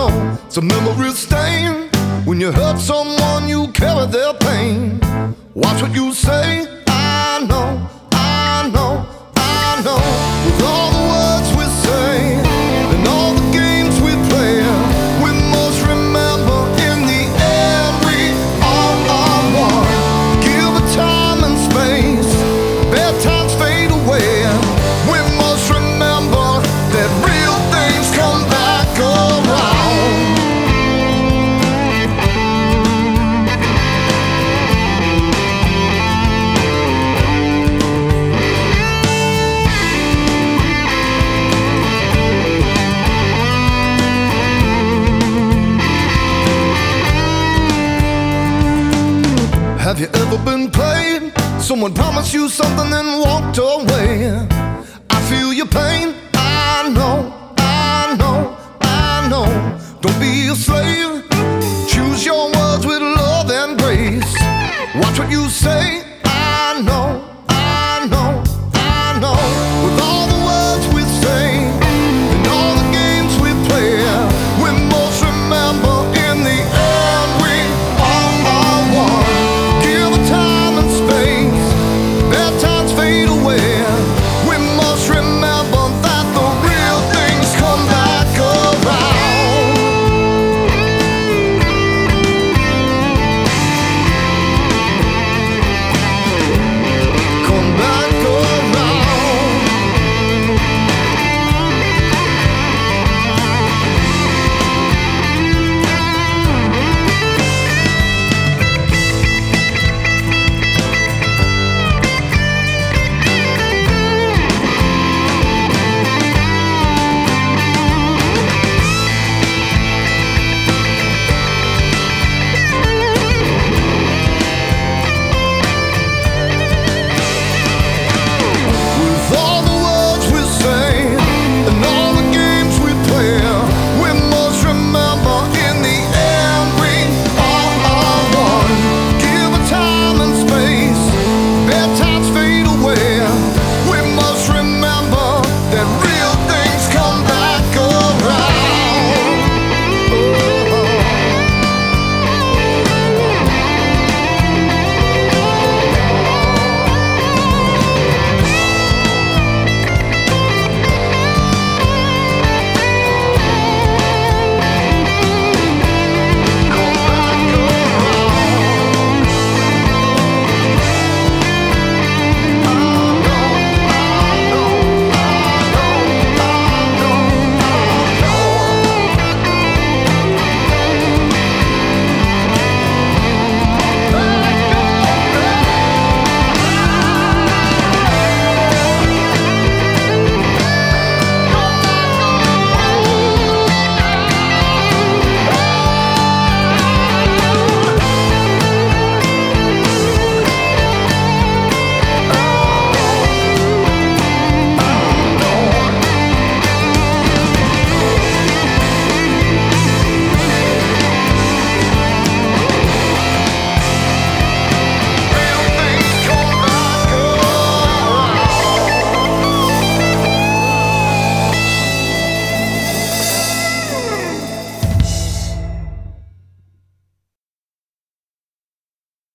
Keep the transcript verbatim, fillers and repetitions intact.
know it's a memory stain. When you hurt someone, you carry their pain. Watch what you say. I know, I know, I know. With all the words we say and all the games we play, we must remember in the end we all are one. Give it time and space, bad times fade away. We must remember that real things come back around. Have you ever been played? Someone promised you something then walked away. I feel your pain. I know, I know, I know. Don't be a slave. Choose your words with love and grace. Watch what you say.